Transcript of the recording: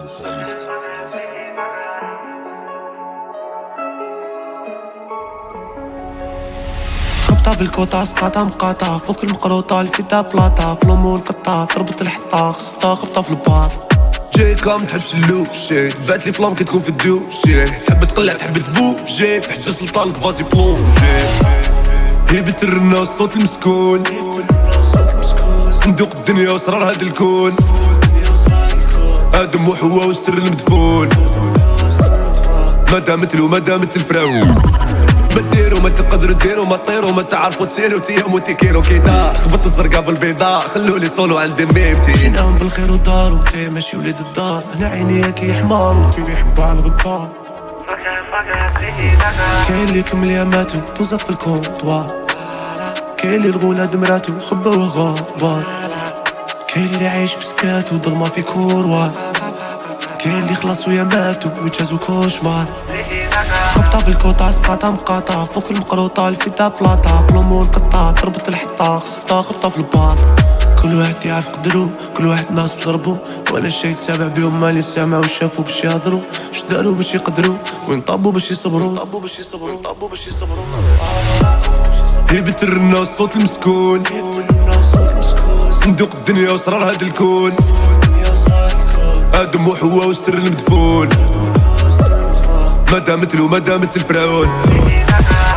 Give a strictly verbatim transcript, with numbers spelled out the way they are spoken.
خبطة بالكوطة سقاطة مقاطعة فوق المقروطة الفدا بلاطة بلومو القطة تربط الحطة خصتا خبطة في الباط. جايكا متحبش اللوشي تبعت لي فلام كتكون في الدوشي تحب تقلع تحب تبوجي في حجة سلطانك فازي بلونجي هيبة الرنا الصوت المسكون صندوق الدنيا وسرار هاد الكون آدم وحواء والسر المدفون ما دامت له ما دامت الفراون ما ديرو ما تقدروا ديرو ما طيرو ما تعرفوا تسيرو تيهم وتيكيرو كيدا خبط الزرقاء بالبيضاء خلولي صولو عندي ميمتي جيناهم بالخير ودارو تي ماشي وليد الدار انا عينيا كي حمارو تي يحب على الغدار كاين اللي كمل يا ماتو توزق في الكونطوار كاين اللي الغولاد مراتو خبا وغابار كاين اللي عايش بسكاتو ضلمة في كوروار كاين اللي خلصوا يا ماتو ويتجازو كوشمار. خبطة بالكوطة سقاطة مقاطعة فوق المقروطة الفدا بلاطة بلومو القطة تربط الحطة خصتا خبطة في الباط. كل واحد يعرف قدرو كل واحد ناس بضربو وانا الشي تسابع بيهم مالي سامعو شافو باش يهضرو اش دارو باش يقدرو وين طابو باش يصبرو طابو باش يصبرو طابو باش يصبرو هيبة الرنا الصوت المسكون صندوق الدنيا وسرار هاد الكون آدم وحواء والسر المدفون ما دامت له ما دامت الفرعون.